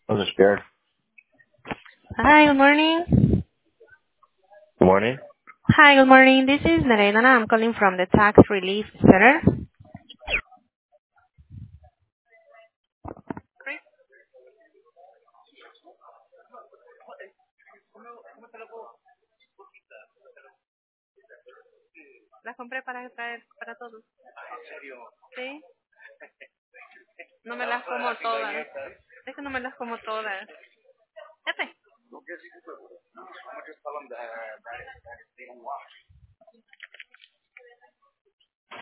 Wasn't scared. Hi, good morning. Good morning. Hi, good morning. This is Narendra. I'm calling from the Tax Relief Center. Las compré para traer para todos. Sí, no me las como todas. Es que no me las como todas. Este.